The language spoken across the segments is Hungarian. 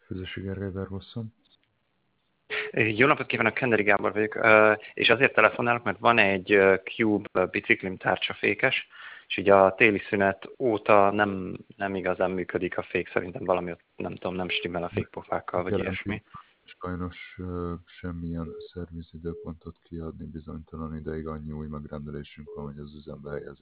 Közösség Gergely Barbosszon. Jó napot kívánok, Kenderi Gábor vagyok, és azért telefonálok, mert van egy Cube biciklim tárcsafékes, és így a téli szünet óta nem igazán működik a fék, szerintem valami ott, nem tudom, nem stimmel a fékpofákkal, vagy ilyesmi. Sajnos semmilyen szervizidőpontot kiadni bizonytalan ideig, annyi új megrendelésünk van, hogy az üzembe helyezik.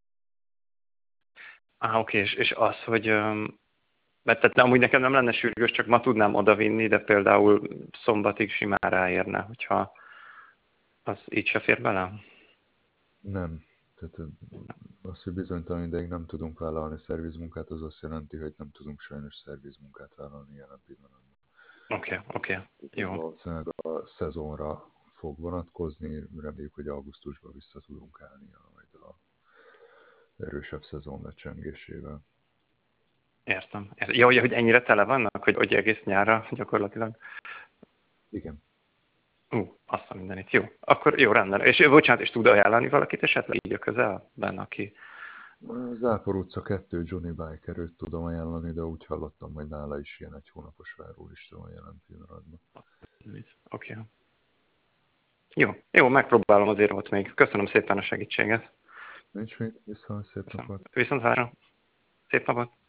Oké, és az, hogy mert tehát amúgy nekem nem lenne sürgős, csak ma tudnám odavinni, de például szombatig simán ráérne, hogyha az így se fér bele? Nem. Tehát az, hogy bizonytalan ideig nem tudunk vállalni szervizmunkát, az azt jelenti, hogy nem tudunk sajnos szervizmunkát vállalni jelen pillanatban. Oké, jó. Valószínűleg a szezonra fog vonatkozni, reméljük, hogy augusztusban vissza tudunk állni majd a erősebb szezon lecsengésével. Értem. Ja, hogy ennyire tele vannak, hogy egész nyárra gyakorlatilag? Igen. Azt a mindenit. Jó. Akkor jó, rendben. És bocsánat, és tud ajánlani valakit esetleg így a közelben, aki... Zápor utca 2 Johnny Biker, őt tudom ajánlani, de úgy hallottam, hogy nála is ilyen 1 hónapos várólista van jelen pillanatban. Oké. Jó, megpróbálom azért ott még. Köszönöm szépen a segítséget. Nincs mit, viszont szép napot. Viszont várom. Szép napot.